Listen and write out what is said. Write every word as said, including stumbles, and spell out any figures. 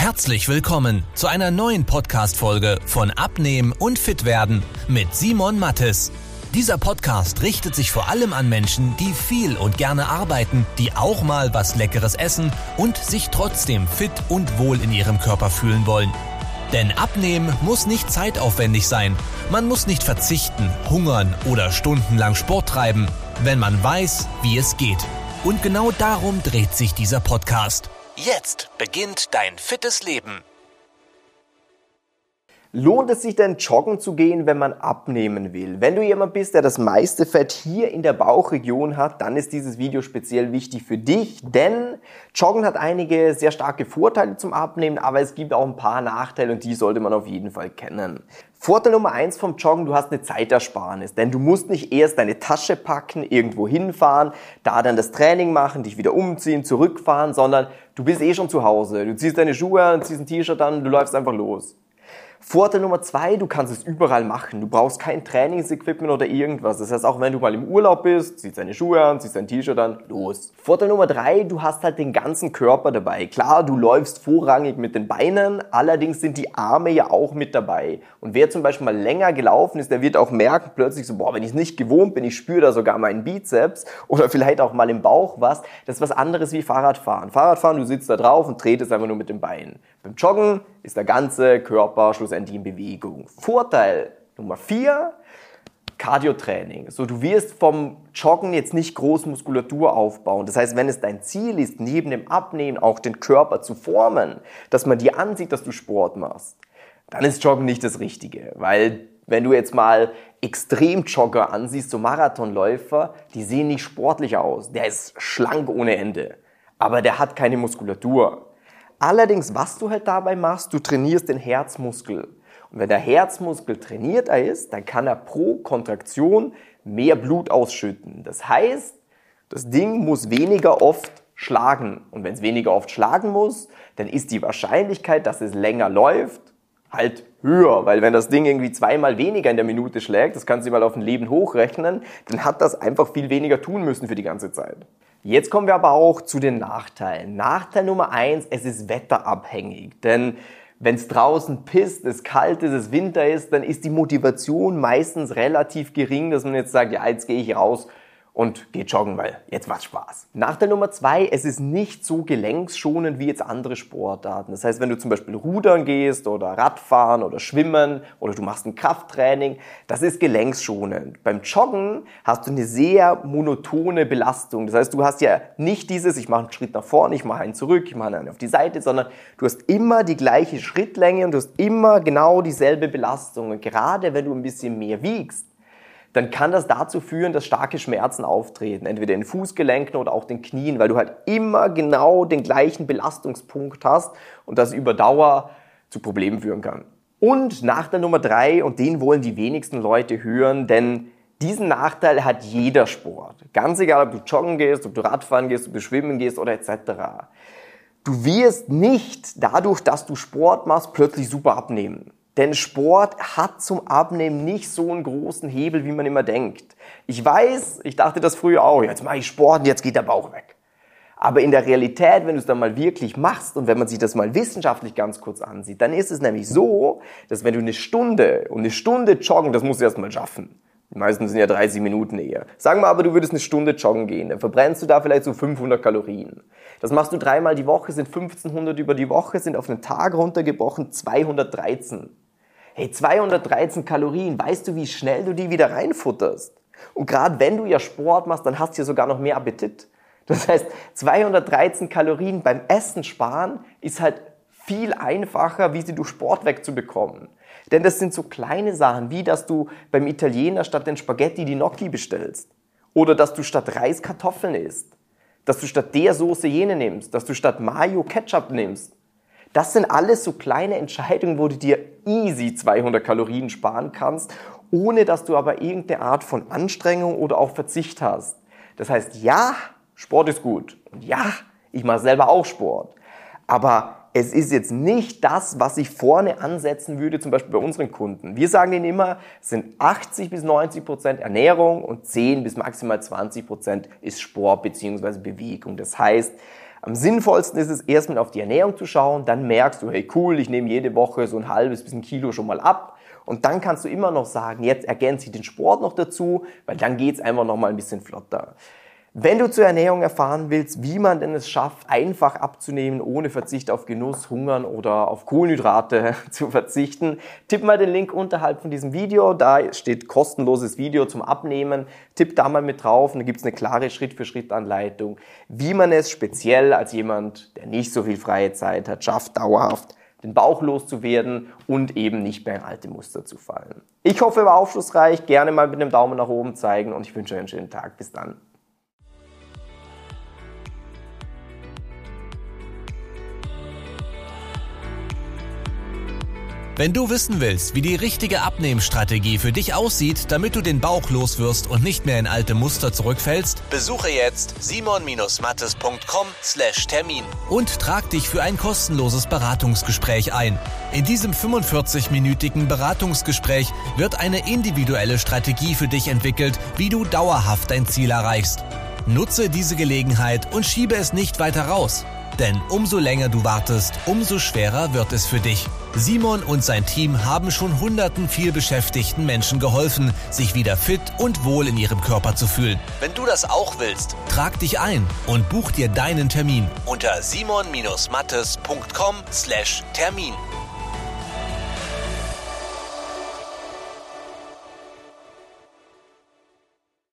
Herzlich willkommen zu einer neuen Podcast-Folge von Abnehmen und Fitwerden mit Simon Mattes. Dieser Podcast richtet sich vor allem an Menschen, die viel und gerne arbeiten, die auch mal was Leckeres essen und sich trotzdem fit und wohl in ihrem Körper fühlen wollen. Denn Abnehmen muss nicht zeitaufwendig sein. Man muss nicht verzichten, hungern oder stundenlang Sport treiben, wenn man weiß, wie es geht. Und genau darum dreht sich dieser Podcast. Jetzt beginnt dein fittes Leben. Lohnt es sich denn, joggen zu gehen, wenn man abnehmen will? Wenn du jemand bist, der das meiste Fett hier in der Bauchregion hat, dann ist dieses Video speziell wichtig für dich, denn Joggen hat einige sehr starke Vorteile zum Abnehmen, aber es gibt auch ein paar Nachteile und die sollte man auf jeden Fall kennen. Vorteil Nummer eins vom Joggen, du hast eine Zeitersparnis, denn du musst nicht erst deine Tasche packen, irgendwo hinfahren, da dann das Training machen, dich wieder umziehen, zurückfahren, sondern du bist eh schon zu Hause. Du ziehst deine Schuhe an, ziehst ein T-Shirt an, du läufst einfach los. Vorteil Nummer zwei, du kannst es überall machen. Du brauchst kein Trainingsequipment oder irgendwas. Das heißt, auch wenn du mal im Urlaub bist, ziehst deine Schuhe an, ziehst dein T-Shirt an, los. Vorteil Nummer drei, du hast halt den ganzen Körper dabei. Klar, du läufst vorrangig mit den Beinen, allerdings sind die Arme ja auch mit dabei. Und wer zum Beispiel mal länger gelaufen ist, der wird auch merken plötzlich so, boah, wenn ich es nicht gewohnt bin, ich spüre da sogar meinen Bizeps oder vielleicht auch mal im Bauch was. Das ist was anderes wie Fahrradfahren. Fahrradfahren, du sitzt da drauf und tretest einfach nur mit den Beinen. Beim Joggen ist der ganze Körper schlussendlich in Bewegung. Vorteil Nummer vier, Cardio-Training. So, du wirst vom Joggen jetzt nicht groß Muskulatur aufbauen. Das heißt, wenn es dein Ziel ist, neben dem Abnehmen auch den Körper zu formen, dass man dir ansieht, dass du Sport machst, dann ist Joggen nicht das Richtige. Weil wenn du jetzt mal Extremjogger ansiehst, so Marathonläufer, die sehen nicht sportlich aus. Der ist schlank ohne Ende, aber der hat keine Muskulatur. Allerdings, was du halt dabei machst, du trainierst den Herzmuskel. Und wenn der Herzmuskel trainierter ist, dann kann er pro Kontraktion mehr Blut ausschütten. Das heißt, das Ding muss weniger oft schlagen. Und wenn es weniger oft schlagen muss, dann ist die Wahrscheinlichkeit, dass es länger läuft, halt höher. Weil wenn das Ding irgendwie zweimal weniger in der Minute schlägt, das kannst du mal auf ein Leben hochrechnen, dann hat das einfach viel weniger tun müssen für die ganze Zeit. Jetzt kommen wir aber auch zu den Nachteilen. Nachteil Nummer eins, es ist wetterabhängig. Denn wenn es draußen pisst, es kalt ist, es Winter ist, dann ist die Motivation meistens relativ gering, dass man jetzt sagt, ja, jetzt gehe ich raus und gehe joggen, weil jetzt macht Spaß. Nachteil Nummer zwei, es ist nicht so gelenkschonend wie jetzt andere Sportarten. Das heißt, wenn du zum Beispiel rudern gehst oder Radfahren oder schwimmen oder du machst ein Krafttraining, das ist gelenkschonend. Beim Joggen hast du eine sehr monotone Belastung. Das heißt, du hast ja nicht dieses, ich mache einen Schritt nach vorne, ich mache einen zurück, ich mache einen auf die Seite, sondern du hast immer die gleiche Schrittlänge und du hast immer genau dieselbe Belastung. Und gerade wenn du ein bisschen mehr wiegst, dann kann das dazu führen, dass starke Schmerzen auftreten, entweder in den Fußgelenken oder auch den Knien, weil du halt immer genau den gleichen Belastungspunkt hast und das über Dauer zu Problemen führen kann. Und Nachteil Nummer drei, und den wollen die wenigsten Leute hören, denn diesen Nachteil hat jeder Sport. Ganz egal, ob du joggen gehst, ob du Radfahren gehst, ob du schwimmen gehst oder et cetera. Du wirst nicht dadurch, dass du Sport machst, plötzlich super abnehmen. Denn Sport hat zum Abnehmen nicht so einen großen Hebel, wie man immer denkt. Ich weiß, ich dachte das früher auch, jetzt mache ich Sport und jetzt geht der Bauch weg. Aber in der Realität, wenn du es dann mal wirklich machst und wenn man sich das mal wissenschaftlich ganz kurz ansieht, dann ist es nämlich so, dass wenn du eine Stunde und eine Stunde joggen, das musst du erst mal schaffen. Die meisten sind ja dreißig Minuten eher. Sagen wir aber, du würdest eine Stunde joggen gehen, dann verbrennst du da vielleicht so fünfhundert Kalorien. Das machst du dreimal die Woche, sind fünfzehnhundert über die Woche, sind auf einen Tag runtergebrochen zweihundertdreizehn. Hey, zweihundertdreizehn Kalorien, weißt du, wie schnell du die wieder reinfutterst? Und gerade wenn du ja Sport machst, dann hast du ja sogar noch mehr Appetit. Das heißt, zweihundertdreizehn Kalorien beim Essen sparen ist halt viel einfacher, wie sie durch Sport wegzubekommen. Denn das sind so kleine Sachen, wie dass du beim Italiener statt den Spaghetti die Gnocchi bestellst. Oder dass du statt Reis Kartoffeln isst. Dass du statt der Soße jene nimmst. Dass du statt Mayo Ketchup nimmst. Das sind alles so kleine Entscheidungen, wo du dir easy zweihundert Kalorien sparen kannst, ohne dass du aber irgendeine Art von Anstrengung oder auch Verzicht hast. Das heißt, ja, Sport ist gut. Und ja, ich mache selber auch Sport. Aber es ist jetzt nicht das, was ich vorne ansetzen würde, zum Beispiel bei unseren Kunden. Wir sagen denen immer, es sind achtzig bis neunzig Prozent Ernährung und zehn bis maximal zwanzig Prozent ist Sport bzw. Bewegung. Das heißt, Am sinnvollsten ist es, erstmal auf die Ernährung zu schauen, dann merkst du, hey cool, ich nehme jede Woche so ein halbes bis ein Kilo schon mal ab. Und dann kannst du immer noch sagen, jetzt ergänze ich den Sport noch dazu, weil dann geht es einfach noch mal ein bisschen flotter. Wenn du zur Ernährung erfahren willst, wie man denn es schafft, einfach abzunehmen, ohne Verzicht auf Genuss, Hungern oder auf Kohlenhydrate zu verzichten, tipp mal den Link unterhalb von diesem Video, da steht kostenloses Video zum Abnehmen, tipp da mal mit drauf und da gibt es eine klare Schritt-für-Schritt-Anleitung, wie man es speziell als jemand, der nicht so viel freie Zeit hat, schafft, dauerhaft den Bauch loszuwerden und eben nicht mehr in alte Muster zu fallen. Ich hoffe, er war aufschlussreich, gerne mal mit einem Daumen nach oben zeigen und ich wünsche euch einen schönen Tag. Bis dann. Wenn du wissen willst, wie die richtige Abnehmstrategie für dich aussieht, damit du den Bauch loswirst und nicht mehr in alte Muster zurückfällst, besuche jetzt simon mattes punkt com slash Termin und trag dich für ein kostenloses Beratungsgespräch ein. In diesem fünfundvierzig-minütigen Beratungsgespräch wird eine individuelle Strategie für dich entwickelt, wie du dauerhaft dein Ziel erreichst. Nutze diese Gelegenheit und schiebe es nicht weiter raus. Denn umso länger du wartest, umso schwerer wird es für dich. Simon und sein Team haben schon hunderten vielbeschäftigten Menschen geholfen, sich wieder fit und wohl in ihrem Körper zu fühlen. Wenn du das auch willst, trag dich ein und buch dir deinen Termin unter simon mattes punkt com slash Termin.